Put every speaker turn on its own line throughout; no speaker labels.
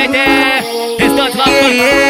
meter. Restante logo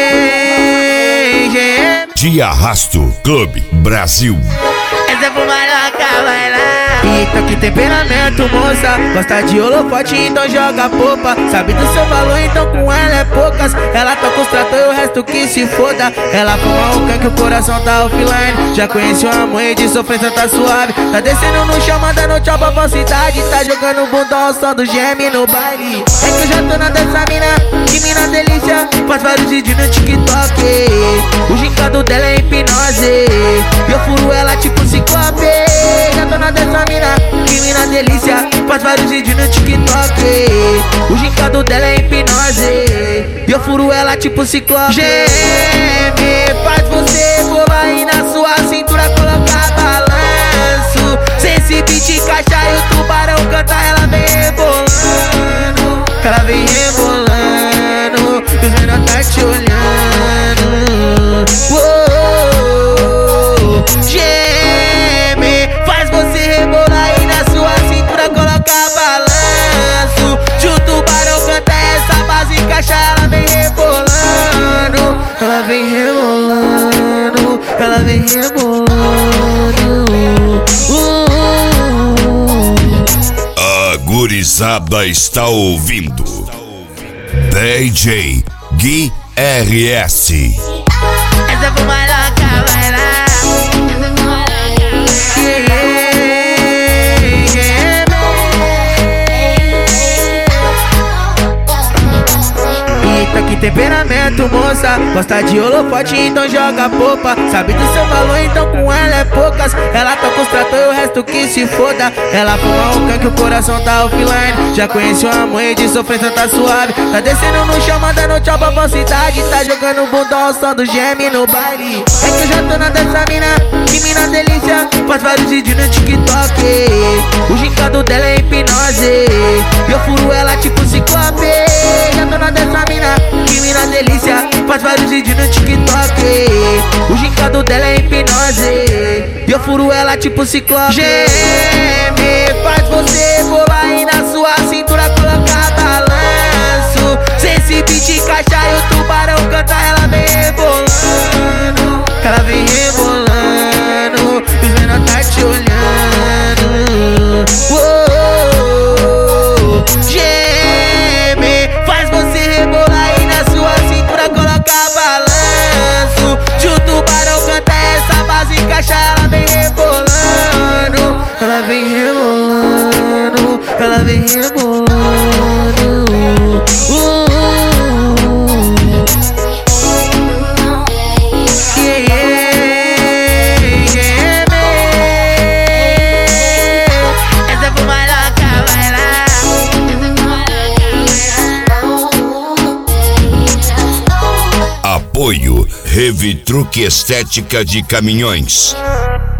De Arrasto Clube Brasil.
Essa fumaroca vai lá. Eita, que temperamento, moça. Gosta de holofote, então joga popa. Sabe do seu valor, então com ela é poucas. Ela toca os tratores e o resto que se foda. Ela fuma o can que o coração tá offline. Já conheceu a mãe de sofrência, tá suave. Tá descendo no chão, mandando tchau pra falsidade. Tá jogando bundão ao som do geme no baile. É que eu já tô na dessa mina, que mina delícia. Faz vários vídeos no TikTok. O gingado dela é hipnose. E eu furo ela tipo ciclope. Já tô na dessa mina, que mina delícia. Faz vários vídeos no TikTok. O gingado dela é hipnose. E eu furo ela tipo ciclope. Geme, faz você bolar aí na sua cintura, colocar balanço. Se esse beat encaixar e o tubarão cantar, ela vem rebolando. Ela vem rebolando, os menor tá te olhando. Uou, geme, faz você rebolar aí na sua cintura, colocar balanço. De um tubarão canta essa base, encaixar, ela vem rebolando. Ela vem rebolando, ela vem rebolando.
A gurizada está ouvindo DJ Gui RS.
Essa fumaroca vai lá. Eita, que temperamento, moça. Gosta de holofote, então joga popa. Sabe do seu valor, então com ela é poucas. Ela toca os tratores e o resto que se foda. Ela fuma o can que o coração tá offline. Já conheceu a mãe de sofrência, tá suave. Tá descendo no chão, mandando tchau pra falsidade. Tá jogando bundão ao som do geme no baile. É que eu já tô na dessa mina, que mina delícia. Faz vários vídeos no TikTok. O gingado dela é hipnose. E eu furo ela tipo ciclope. Já tô na dessa mina, que mina delícia. Faz vários vídeos no TikTok. O gingado dela é hipnose. E eu furo ela tipo ciclope. Geme, faz você bolar aí na sua cintura, colocar balanço. Se esse beat encaixar e o tubarão cantar, ela vem rebolando. Ela vem rebolando, os menor tá te olhando. Uou, geme, faz você rebolar aí na sua cintura, colocar balanço. De um tubarão canta essa base, encaixar, ela vem rebolando. Ela vem rebolando, ela vem rebolando. Essa fumaroca vai lá.
Apoio Revitruque Estética de Caminhões.